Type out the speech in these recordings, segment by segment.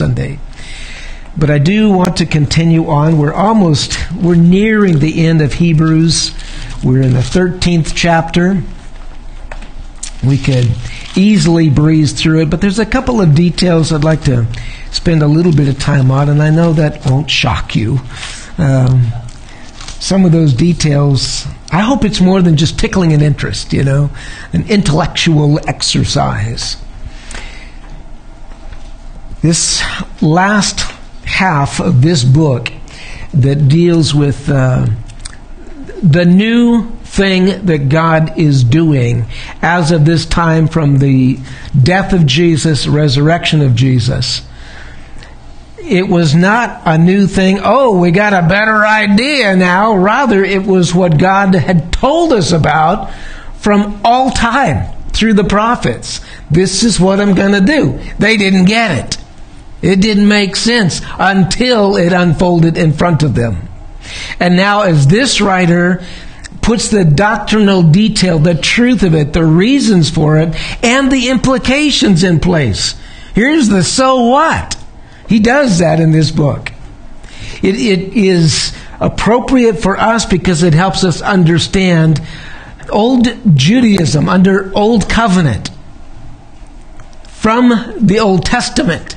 Sunday. But I do want to continue on. We're nearing the end of Hebrews. We're in the 13th chapter. We could easily breeze through it, but there's a couple of details I'd like to spend a little bit of time on, and I know that won't shock you. Some of those details, I hope it's more than just tickling an interest, an intellectual exercise. This last half of this book that deals with the new thing that God is doing as of this time from the death of Jesus, resurrection of Jesus. It was not a new thing, we got a better idea now. Rather, it was what God had told us about from all time through the prophets. This is what I'm going to do. They didn't get it. It didn't make sense until it unfolded in front of them. And now as this writer puts the doctrinal detail, the truth of it, the reasons for it, and the implications in place. Here's the so what. He does that in this book. It is appropriate for us because it helps us understand old Judaism under Old Covenant from the Old Testament.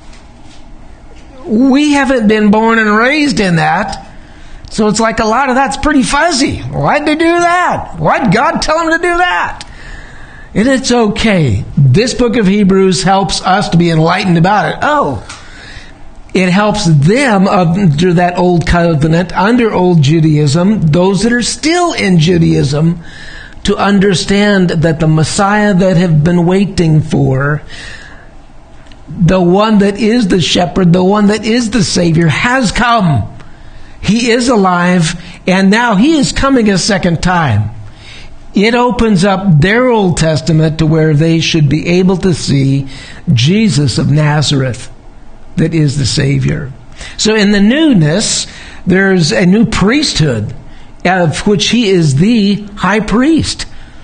We haven't been born and raised in that. So it's like a lot of that's pretty fuzzy. Why'd they do that? Why'd God tell them to do that? And it's okay. This book of Hebrews helps us to be enlightened about it. It helps them under that old covenant, under old Judaism, those that are still in Judaism, to understand that the Messiah that have been waiting for, the one that is the shepherd, the one that is the Savior, has come. He is alive, and now He is coming a second time. It opens up their Old Testament to where they should be able to see Jesus of Nazareth that is the Savior. So in the newness, there's a new priesthood, of which He is the high priest.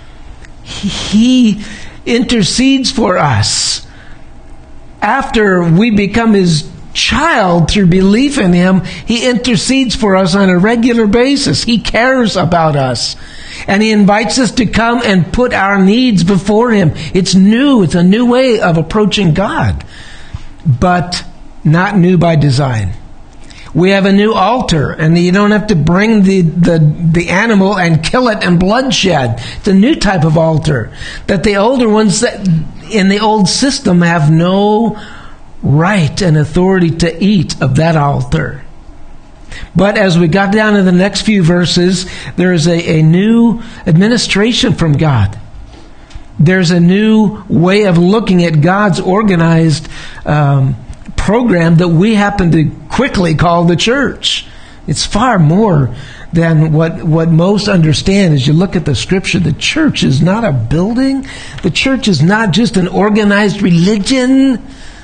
He intercedes for us. After we become His child through belief in Him, He intercedes for us on a regular basis. He cares about us. And He invites us to come and put our needs before Him. It's new. It's a new way of approaching God. But not new by design. We have a new altar, and you don't have to bring the animal and kill it and bloodshed. It's a new type of altar that the older ones that in the old system have no right and authority to eat of that altar. But as we got down to the next few verses, there is a new administration from God. There's a new way of looking at God's organized program that we happen to quickly call the church. It's far more than what most understand as you look at the Scripture. The church is not a building. The church is not just an organized religion.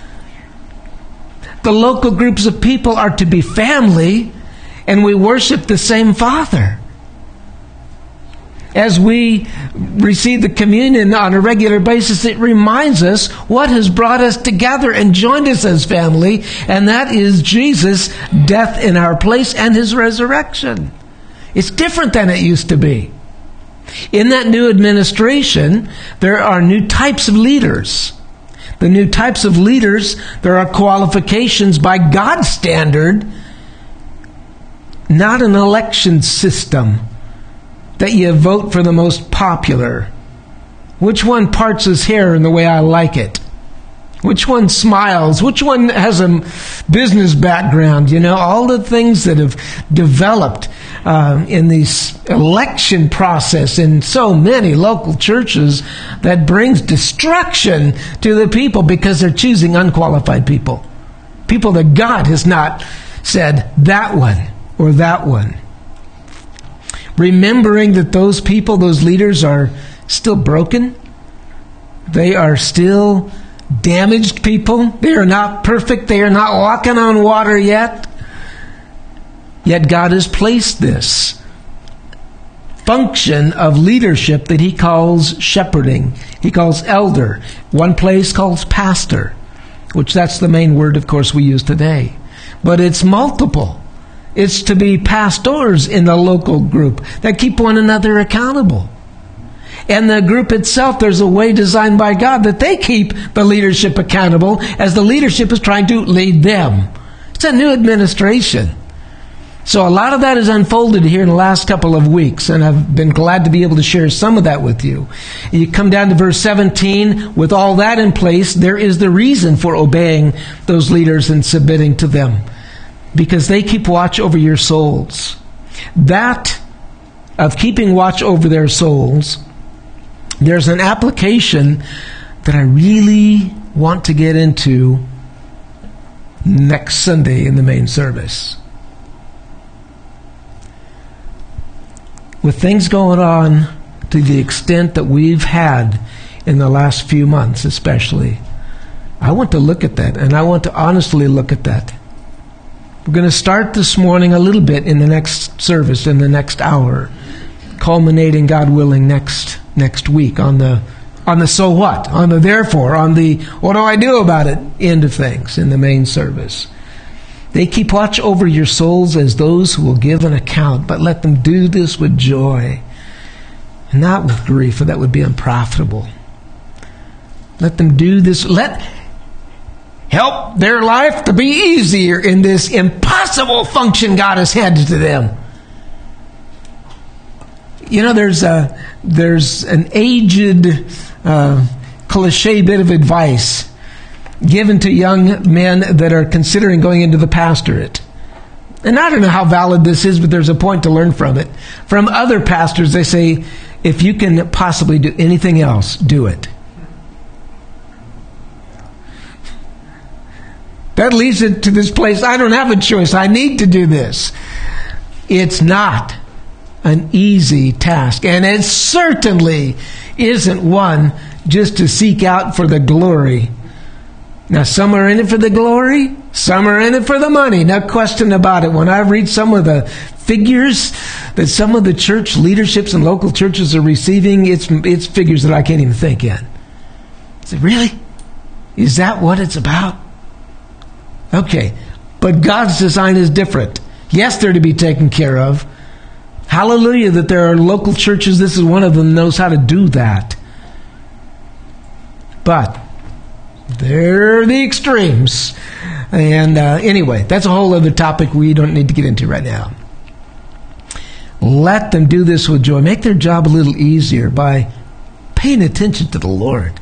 The local groups of people are to be family, and we worship the same Father. As we receive the communion on a regular basis, it reminds us what has brought us together and joined us as family, and that is Jesus' death in our place and His resurrection. It's different than it used to be. In that new administration, there are new types of leaders. The new types of leaders, there are qualifications by God's standard, not an election system that you vote for the most popular. Which one parts his hair in the way I like it? Which one smiles? Which one has a business background? All the things that have developed in this election process in so many local churches that brings destruction to the people because they're choosing unqualified people. People that God has not said, that one or that one. Remembering that those people, those leaders are still broken. They are still damaged people. They are not perfect. They are not walking on water yet. Yet God has placed this function of leadership that He calls shepherding. He calls elder. One place calls pastor. which that's the main word, of course, we use today. But it's multiple. It's to be pastors in the local group that keep one another accountable. And the group itself, there's a way designed by God that they keep the leadership accountable as the leadership is trying to lead them. It's a new administration. So a lot of that is unfolded here in the last couple of weeks, and I've been glad to be able to share some of that with you. You come down to verse 17, with all that in place, there is the reason for obeying those leaders and submitting to them, because they keep watch over your souls. That of keeping watch over their souls, there's an application that I really want to get into next Sunday in the main service. With things going on to the extent that we've had in the last few months especially, I want to look at that, and I want to honestly look at that. We're going to start this morning a little bit in the next service, in the next hour, culminating, God willing, next week on the so what, on the therefore, on the what do I do about it end of things in the main service. They keep watch over your souls as those who will give an account, but let them do this with joy, and not with grief, for that would be unprofitable. Let them do this. Help their life to be easier in this impossible function God has handed to them. You know, there's an aged cliche bit of advice given to young men that are considering going into the pastorate. And I don't know how valid this is, but there's a point to learn from it. From other pastors, they say, if you can possibly do anything else, do it. That leads it to this place, I don't have a choice, I need to do this. It's not an easy task, and it certainly isn't one just to seek out for the glory. Now, some are in it for the glory, some are in it for the money, no question about it. When I read some of the figures that some of the church leaderships and local churches are receiving, it's figures that I can't even think in. Is it really? Is that what it's about? Okay, but God's design is different. Yes, they're to be taken care of. Hallelujah that there are local churches, this is one of them, knows how to do that. But they're the extremes. And anyway, that's a whole other topic we don't need to get into right now. Let them do this with joy. Make their job a little easier by paying attention to the Lord.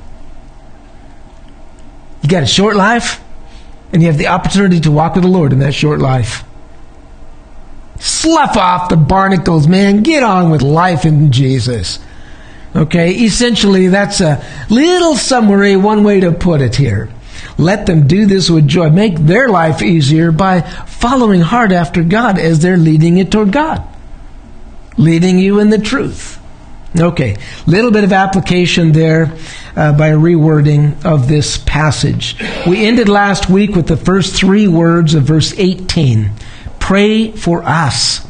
You got a short life, and you have the opportunity to walk with the Lord in that short life. Slough off the barnacles, man. Get on with life in Jesus. Okay, essentially that's a little summary, one way to put it here. Let them do this with joy. Make their life easier by following hard after God as they're leading it toward God. Leading you in the truth. Okay, little bit of application there by rewording of this passage. We ended last week with the first 3 words of verse 18. Pray for us.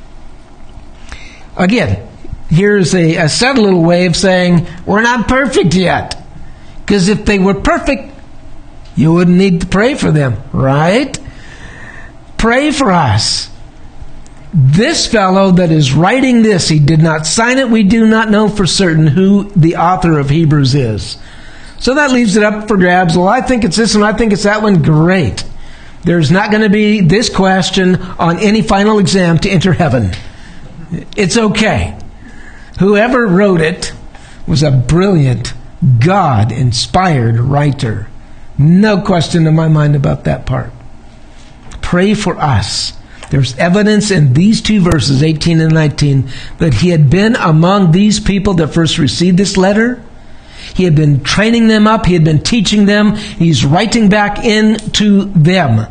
Again, here's a subtle little way of saying, we're not perfect yet. Because if they were perfect, you wouldn't need to pray for them, right? Pray for us. This fellow that is writing this, he did not sign it. We do not know for certain who the author of Hebrews is. So that leaves it up for grabs. Well, I think it's this one, I think it's that one. Great. There's not going to be this question on any final exam to enter heaven. It's okay. Whoever wrote it was a brilliant, God-inspired writer. No question in my mind about that part. Pray for us. There's evidence in these 2 verses, 18 and 19, that he had been among these people that first received this letter. He had been training them up. He had been teaching them. He's writing back into them.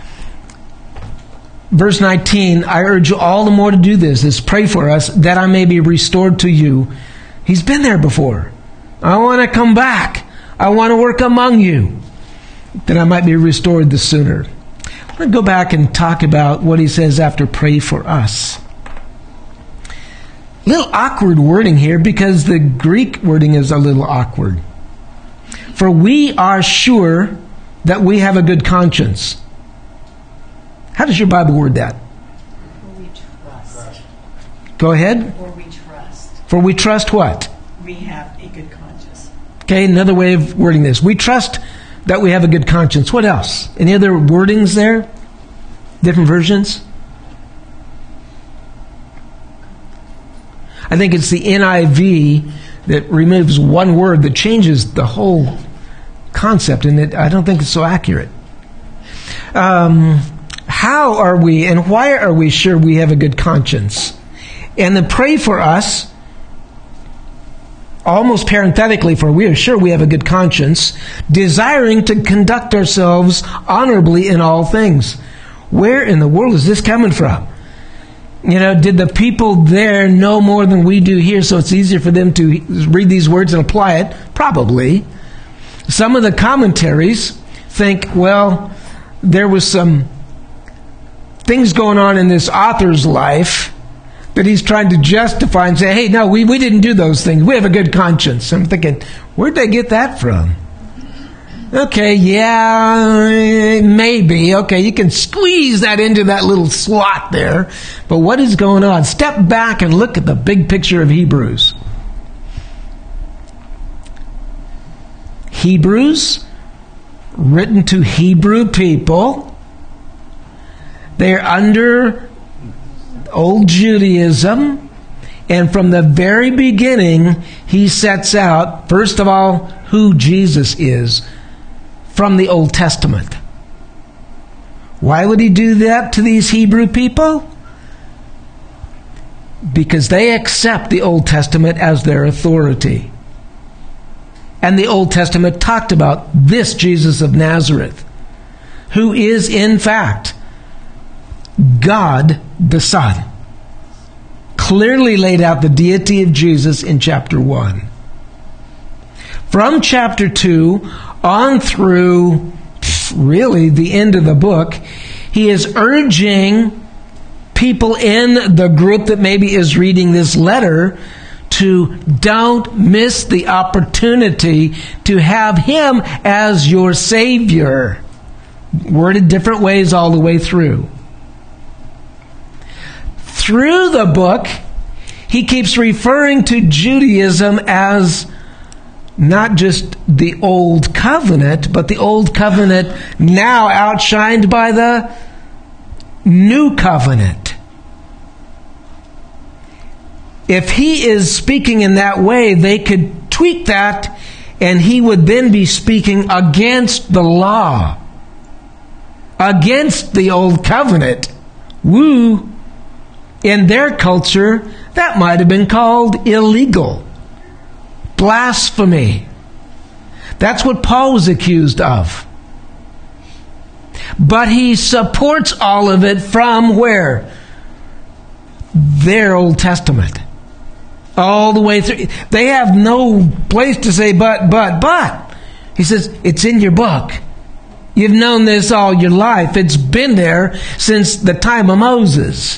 Verse 19, I urge you all the more to do this, is pray for us, that I may be restored to you. He's been there before. I want to come back. I want to work among you, that I might be restored the sooner. I'm going to go back and talk about what he says after pray for us. Little awkward wording here because the Greek wording is a little awkward. For we are sure that we have a good conscience? How does your Bible word that? For we trust. Go ahead. For we trust. For we trust what? We have a good conscience. Okay, another way of wording this. We trust that we have a good conscience. What else? Any other wordings there? Different versions? I think it's the NIV that removes one word that changes the whole concept, and I don't think it's so accurate. How are we and why are we sure we have a good conscience? And then pray for us, almost parenthetically, for we are sure we have a good conscience, desiring to conduct ourselves honorably in all things. Where in the world is this coming from? You know, did the people there know more than we do here, so it's easier for them to read these words and apply it? Probably. Some of the commentaries think, well, there was some things going on in this author's life that he's trying to justify and say, hey, no, we didn't do those things. We have a good conscience. I'm thinking, where'd they get that from? Okay, yeah, maybe. Okay, you can squeeze that into that little slot there. But what is going on? Step back and look at the big picture of Hebrews. Hebrews, written to Hebrew people. They're under old Judaism. And from the very beginning, he sets out, first of all, who Jesus is from the Old Testament. Why would he do that to these Hebrew people? Because they accept the Old Testament as their authority. And the Old Testament talked about this Jesus of Nazareth, who is in fact God the Son. Clearly laid out the deity of Jesus in chapter 1. From chapter 2 on through really the end of the book, he is urging people in the group that maybe is reading this letter to don't miss the opportunity to have him as your Savior. Worded different ways all the way through. Through the book, he keeps referring to Judaism as not just the Old Covenant, but the Old Covenant now outshined by the New Covenant. If he is speaking in that way, they could tweak that, and he would then be speaking against the law, against the Old Covenant. Woo! In their culture, that might have been called illegal. Blasphemy. That's what Paul was accused of. But he supports all of it from where? Their Old Testament. All the way through. They have no place to say but. He says, it's in your book. You've known this all your life. It's been there since the time of Moses.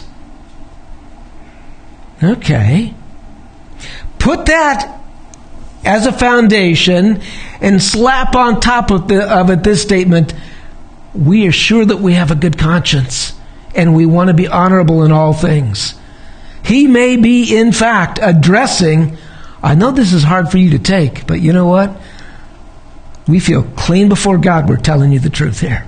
Okay. Put that as a foundation and slap on top of it this statement, we are sure that we have a good conscience and we want to be honorable in all things. He may be, in fact, addressing, I know this is hard for you to take, but you know what? We feel clean before God. We're telling you the truth here.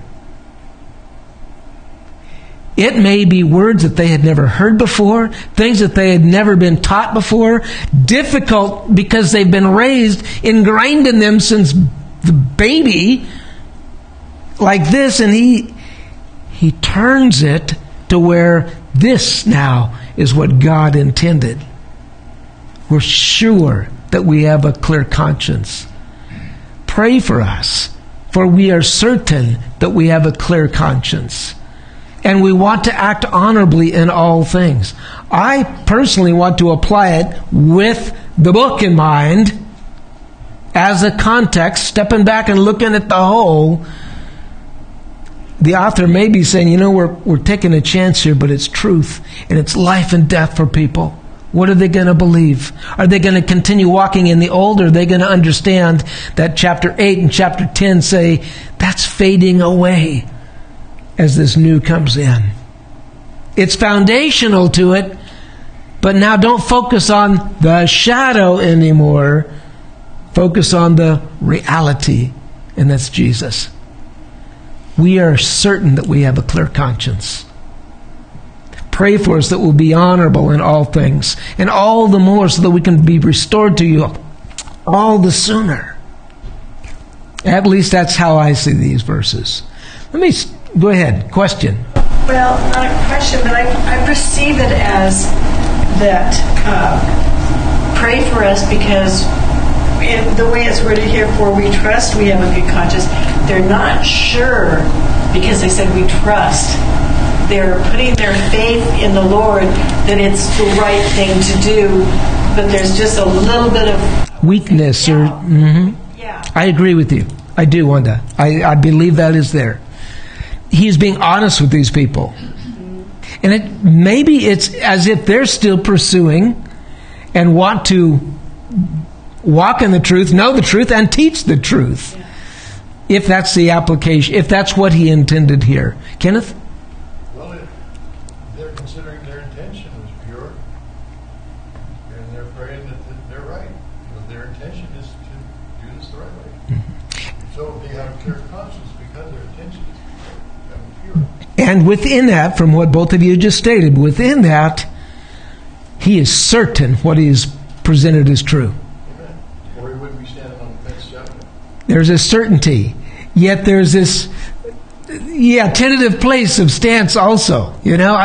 It may be words that they had never heard before, things that they had never been taught before, difficult because they've been raised, ingrained in them since the baby, like this, and he turns it to where this now is what God intended. We're sure that we have a clear conscience. Pray for us, for we are certain that we have a clear conscience. And we want to act honorably in all things. I personally want to apply it with the book in mind as a context, stepping back and looking at the whole. The author may be saying, you know, we're taking a chance here, but it's truth and it's life and death for people. What are they going to believe? Are they going to continue walking in the old, or are they going to understand that chapter 8 and chapter 10 say that's fading away as this new comes in? It's foundational to it, but now don't focus on the shadow anymore. Focus on the reality, and that's Jesus. We are certain that we have a clear conscience. Pray for us that we'll be honorable in all things, and all the more so that we can be restored to you all the sooner. At least that's how I see these verses. Let me go ahead. Question. Well, not a question, but I perceive it as that pray for us because the way it's worded here, for we trust, we have a good conscience. They're not sure because they said we trust. They're putting their faith in the Lord that it's the right thing to do, but there's just a little bit of weakness. Yeah. I agree with you. I do, Wanda. I believe that is there. He's being honest with these people. And maybe it's as if they're still pursuing and want to walk in the truth, know the truth, and teach the truth. Yeah. If that's the application, if that's what he intended here. Kenneth? Well, they're considering their intention was pure, and they're praying that they're right. But their intention is to do this the right way. Mm-hmm. So they have a clear conscience because their intention is pure. And within that, from what both of you just stated, within that, he is certain what he has presented is true. Amen. Or he wouldn't be standing on the fence shouting. There's a certainty. Yet there's this, tentative place of stance also. You know,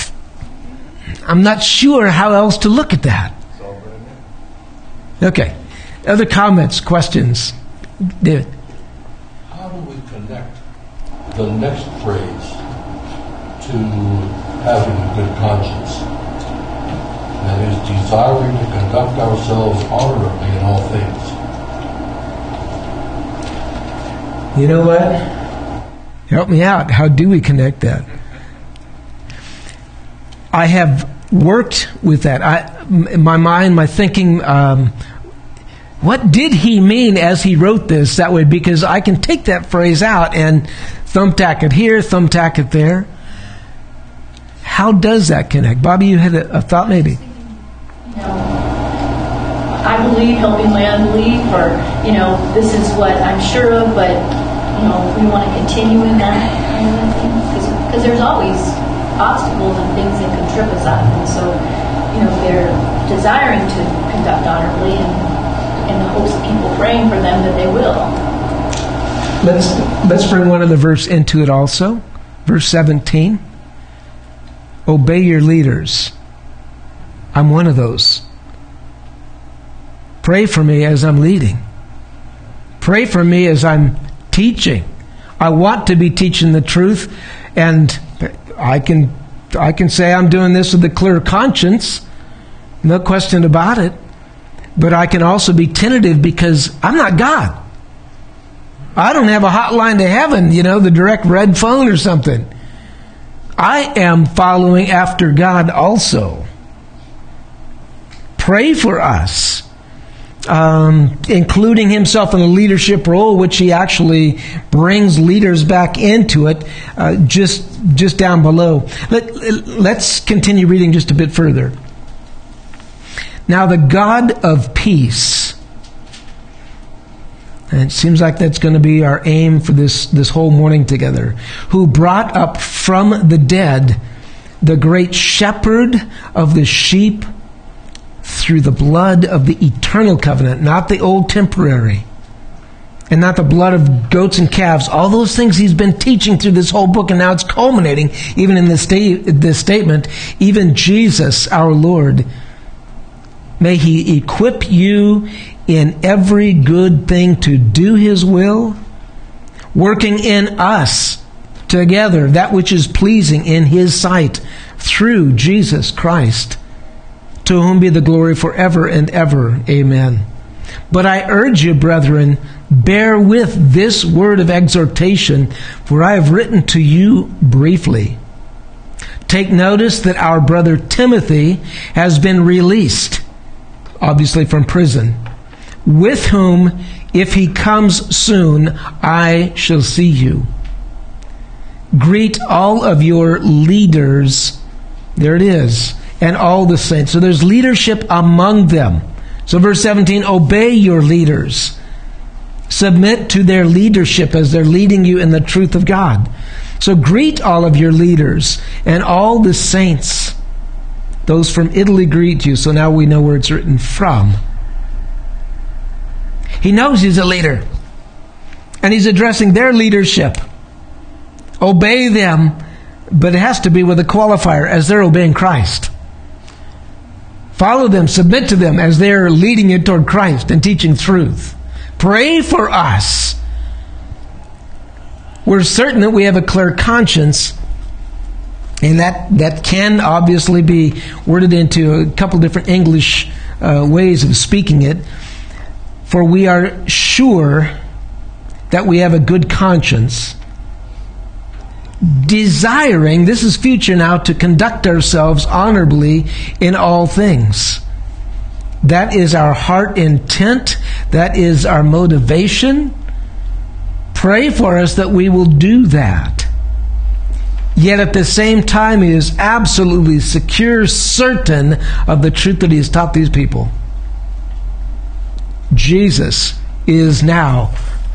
I'm not sure how else to look at that. It's all good in there. Okay. Other comments, questions? David? How do we connect the next phrase to having a good conscience? That is, desiring to conduct ourselves honorably in all things. You know what? Help me out. How do we connect that? I have worked with that. In my mind, my thinking, what did he mean as he wrote this that way? Because I can take that phrase out and thumbtack it here, thumbtack it there. How does that connect? Bobby, you had a thought maybe? I believe, helping my unbelief, or, this is what I'm sure of, but, we want to continue in that kind of thing. Because there's always obstacles and things that can trip us up. And so, they're desiring to conduct honorably and in the hopes of people praying for them that they will. Let's bring one other verse into it also. Verse 17. Obey your leaders. I'm one of those. Pray for me as I'm leading. Pray for me as I'm teaching. I want to be teaching the truth, and I can say I'm doing this with a clear conscience, no question about it. But I can also be tentative because I'm not God. I don't have a hotline to heaven, the direct red phone or something. I am following after God also. Pray for us. Including himself in a leadership role, which he actually brings leaders back into it, just down below. Let's continue reading just a bit further. Now the God of peace, and it seems like that's going to be our aim for this whole morning together, who brought up from the dead the great shepherd of the sheep through the blood of the eternal covenant, not the old temporary, and not the blood of goats and calves. All those things he's been teaching through this whole book, and now it's culminating even in this statement. Even Jesus, our Lord, may he equip you in every good thing to do his will, working in us together that which is pleasing in his sight through Jesus Christ, to whom be the glory forever and ever. Amen. But I urge you, brethren, bear with this word of exhortation, for I have written to you briefly, Take notice that our brother Timothy has been released, obviously from prison, with whom, if he comes soon, I shall see you. Greet all of your leaders. There it is. And all the saints. So there's leadership among them. So verse 17, obey your leaders. Submit to their leadership as they're leading you in the truth of God. So greet all of your leaders and all the saints. Those from Italy greet you. So now we know where it's written from. He knows he's a leader. And he's addressing their leadership. Obey them, but it has to be with a qualifier, as they're obeying Christ. Follow them, submit to them as they're leading you toward Christ and teaching truth. Pray for us. We're certain that we have a clear conscience, and that can obviously be worded into a couple different English ways of speaking it. For we are sure that we have a good conscience, desiring, this is future now, to conduct ourselves honorably in all things. That is our heart intent. That is our motivation. Pray for us that we will do that. Yet at the same time, he is absolutely secure, certain of the truth that he has taught these people. Jesus is now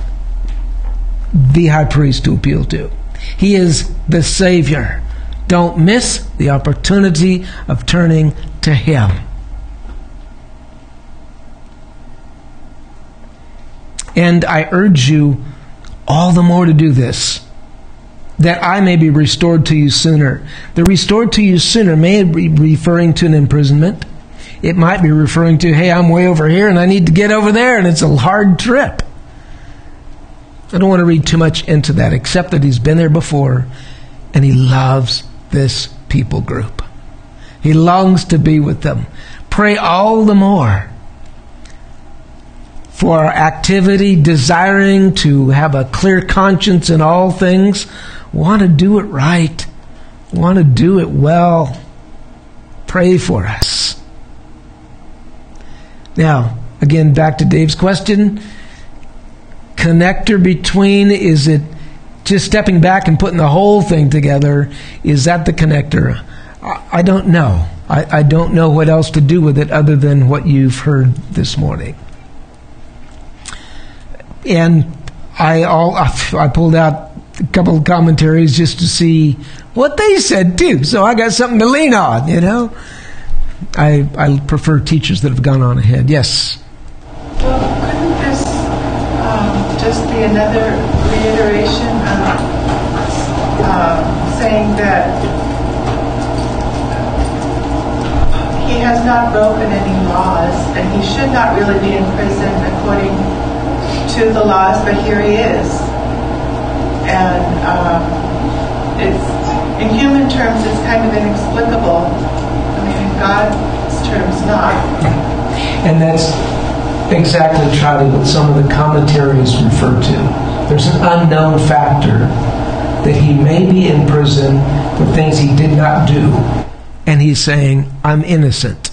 the high priest to appeal to. He is the Savior. Don't miss the opportunity of turning to Him. And I urge you all the more to do this, that I may be restored to you sooner. The restored to you sooner may be referring to an imprisonment. It might be referring to, hey, I'm way over here and I need to get over there and it's a hard trip. I don't want to read too much into that, except that he's been there before and he loves this people group. He longs to be with them. Pray all the more for our activity, desiring to have a clear conscience in all things. Want to do it right. Want to do it well. Pray for us. Now, again, back to Dave's question. Connector between, is it just stepping back and putting the whole thing together? Is that the connector? I don't know. I don't know what else to do with it other than what you've heard this morning. And I pulled out a couple of commentaries just to see what they said too. So I got something to lean on, you know. I prefer teachers that have gone on ahead. Yes? Well, couldn't this just be another reiteration of saying that he has not broken any laws and he should not really be in prison according to the laws, but here he is. And it's, in human terms, it's kind of inexplicable. I mean, in God's terms, not. And that's exactly, Charlie, what some of the commentaries refer to. There's an unknown factor that he may be in prison for things he did not do, and he's saying, I'm innocent.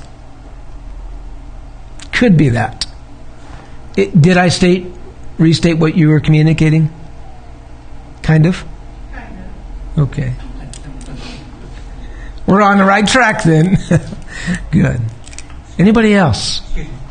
Could be that. Did I restate what you were communicating? Kind of? Kind of. Okay. We're on the right track then. Good. Anybody else?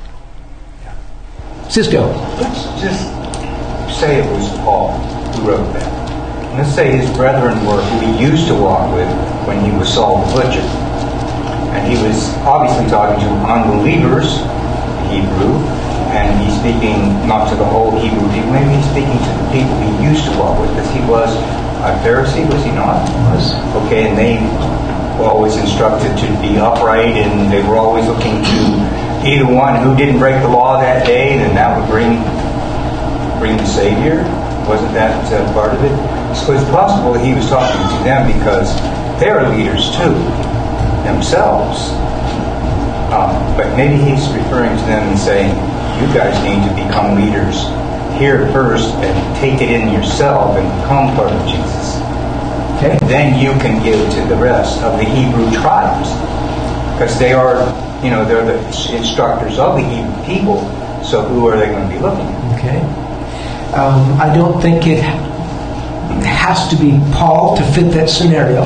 Cisco. Let's just say it was Paul who wrote that. Let's say his brethren were who he used to walk with when he was Saul the Butcher. And he was obviously talking to unbelievers, Hebrew, and he's speaking not to the whole Hebrew people, maybe he's speaking to the people he used to walk with, because he was a Pharisee, was he not? Was. Okay, and they were always instructed to be upright, and they were always looking to either one who didn't break the law that day, and that would bring the Savior. Wasn't that part of it? So it's possible that he was talking to them because they're leaders too, themselves. But maybe he's referring to them and saying, you guys need to become leaders here first and take it in yourself and become part of Jesus. Okay. Then you can give to the rest of the Hebrew tribes, because they are, they're the instructors of the Hebrew people. So who are they going to be looking at? Okay. I don't think it has to be Paul to fit that scenario.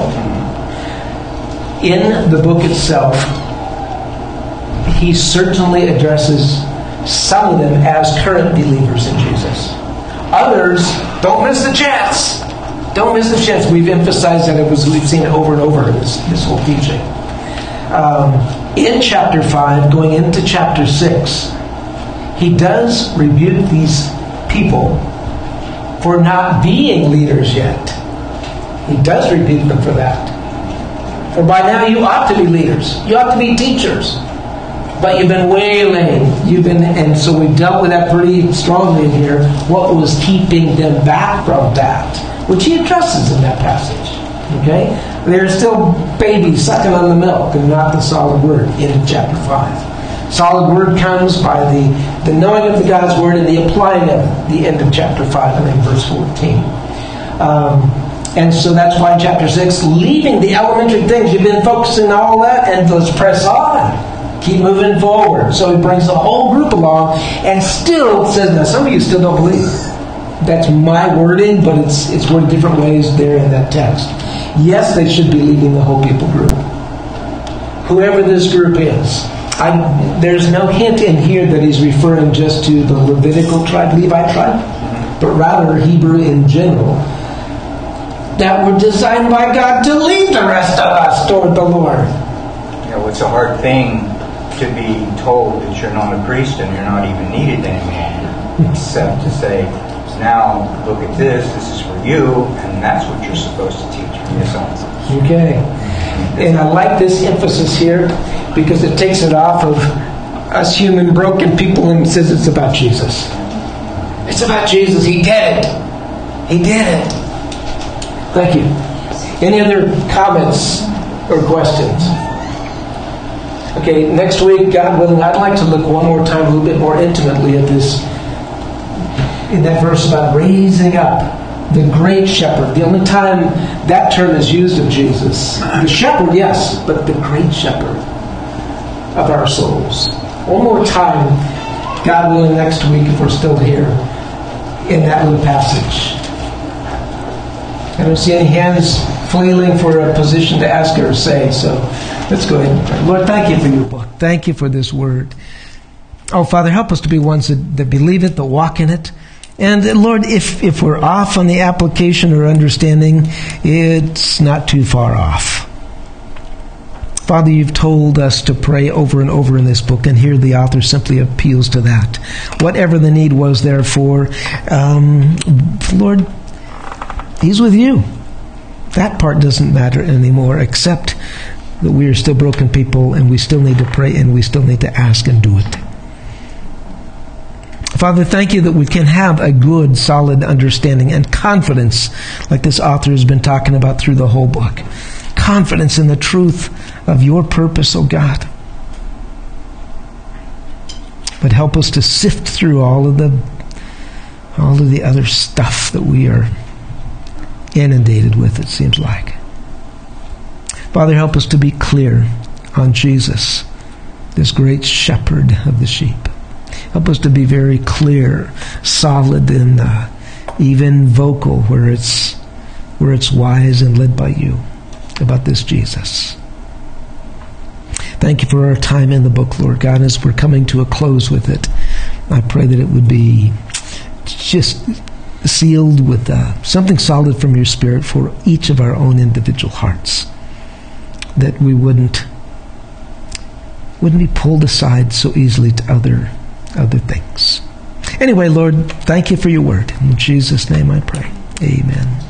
In the book itself, he certainly addresses some of them as current believers in Jesus. Others, don't miss the chance. Don't miss the chance. We've emphasized that we've seen it over and over in this whole teaching. In chapter 5, going into chapter 6, he does rebuke these people for not being leaders yet. He does rebuke them for that. For by now you ought to be leaders. You ought to be teachers. But you've been waylaying. And so we've dealt with that pretty strongly in here. What was keeping them back from that? Which he addresses in that passage. Okay? They're still babies sucking on the milk and not the solid word in chapter 5. Solid word comes by the knowing of the God's word and the applying of it, the end of chapter 5 and then verse 14. And so that's why in chapter 6, leaving the elementary things, you've been focusing on all that, and let's press on. Keep moving forward. So he brings the whole group along and still says, now some of you still don't believe. That's my wording, but it's worded different ways there in that text. Yes, they should be leading the whole people group. Whoever this group is. There's no hint in here that he's referring just to the Levitical tribe, Levi tribe, but rather Hebrew in general, that were designed by God to lead the rest of us toward the Lord. It's a hard thing to be told that you're not a priest and you're not even needed any longer, except to say, now look at this is for you, and that's what you're supposed to teach from this on. Okay. And I like this emphasis here because it takes it off of us human broken people and says it's about Jesus. It's about Jesus. He did it. He did it. Thank you. Any other comments or questions? Okay, next week, God willing, I'd like to look one more time a little bit more intimately at this, in that verse about raising up the great shepherd. The only time that term is used of Jesus. The shepherd, yes, but the great shepherd of our souls. One more time, God willing, next week, if we're still here, in that little passage. I don't see any hands flailing for a position to ask or say, so let's go ahead and pray. Lord, thank you for your book. Thank you for this word. Oh, Father, help us to be ones that believe it, that walk in it. And Lord, if we're off on the application or understanding, it's not too far off. Father, you've told us to pray over and over in this book, and here the author simply appeals to that. Whatever the need was therefore, Lord, He's with you. That part doesn't matter anymore, except that we are still broken people and we still need to pray and we still need to ask and do it. Father, thank you that we can have a good, solid understanding and confidence like this author has been talking about through the whole book. Confidence in the truth of your purpose, oh God. But help us to sift through all of the other stuff that we are inundated with, it seems like. Father, help us to be clear on Jesus, this great shepherd of the sheep. Help us to be very clear, solid, and even vocal where it's wise and led by you about this Jesus. Thank you for our time in the book, Lord God. As we're coming to a close with it, I pray that it would be just sealed with something solid from your Spirit for each of our own individual hearts, that we wouldn't be pulled aside so easily to other things. Anyway, Lord, thank you for your word. In Jesus' name I pray. Amen.